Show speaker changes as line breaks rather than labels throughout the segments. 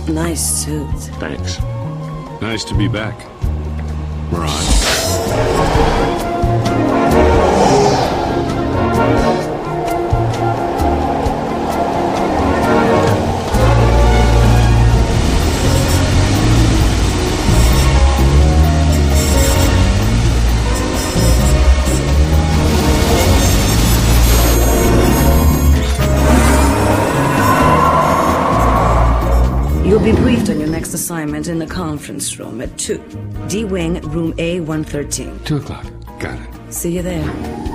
Nice suit.
Thanks. Nice to be back. We're on.
You'll be briefed on your next assignment in the conference room at 2. D-Wing, room A-113.
2 o'clock. Got it.
See you there.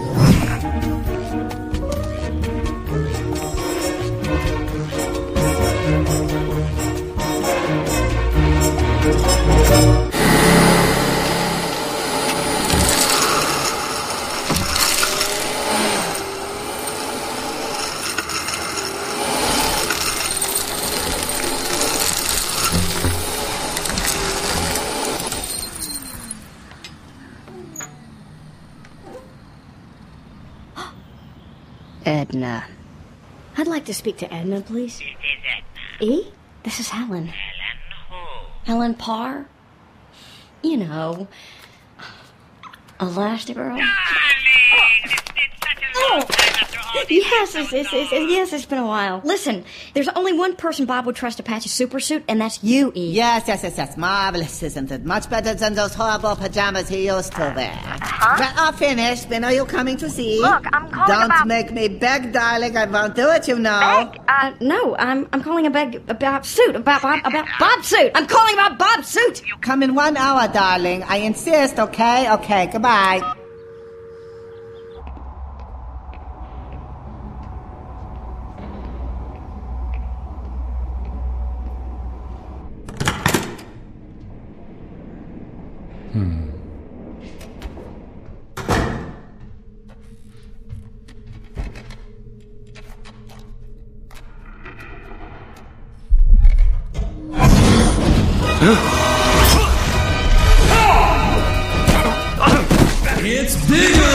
Edna. I'd like to speak to Edna, please.
This is Edna.
E? This is Helen.
Helen who?
Helen Parr? You know, Elastigirl.
Darling! It's been such a long time after all these
Yes, it's been a while. Listen, there's only one person Bob would trust to patch a super suit, and that's you, E.
Yes. Marvelous, isn't it? Much better than those horrible pajamas he used to wear.
Huh?
Well, all finished. When are you coming to see?
Look, I'm calling
Don't
about...
make me beg, darling. I won't do it, you know.
Beg?
No, I'm calling about suit, about Bob's suit. I'm calling about Bob's suit.
Come in 1 hour, darling. I insist, okay? Okay, goodbye.
It's bigger!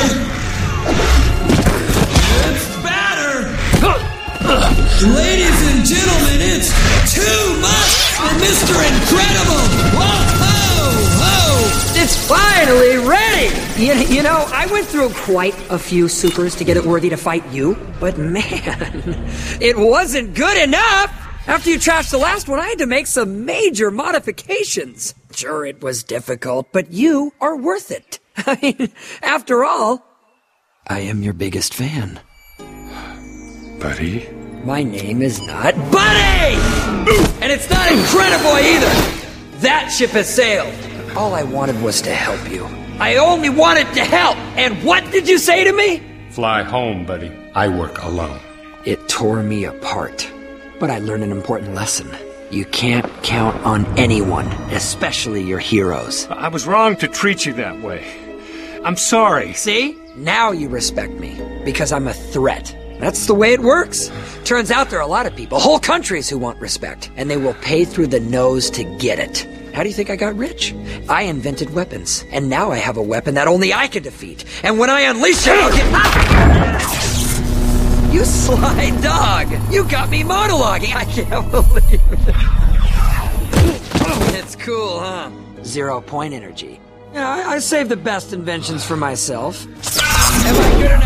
It's badder! Ladies and gentlemen, it's too much for Mr. Incredible! Whoa, ho!
It's finally ready! You know, I went through quite a few supers to get it worthy to fight you, but man, it wasn't good enough! After you trashed the last one, I had to make some major modifications. Sure, it was difficult, but you are worth it. I mean, after all, I am your biggest fan.
Buddy?
My name is not Buddy! And it's not Incrediboy either! That ship has sailed. All I wanted was to help you. I only wanted to help! And what did you say to me?
Fly home, buddy. I work alone.
It tore me apart. But I learned an important lesson. You can't count on anyone, especially your heroes.
I was wrong to treat you that way. I'm sorry.
See? Now you respect me, because I'm a threat. That's the way it works. Turns out there are a lot of people, whole countries, who want respect, and they will pay through the nose to get it. How do you think I got rich? I invented weapons, and now I have a weapon that only I can defeat. And when I unleash it, I'll get... You sly dog! You got me monologuing! I can't believe it. It's cool, huh? 0 point energy. Yeah, I save the best inventions for myself. Am I good enough?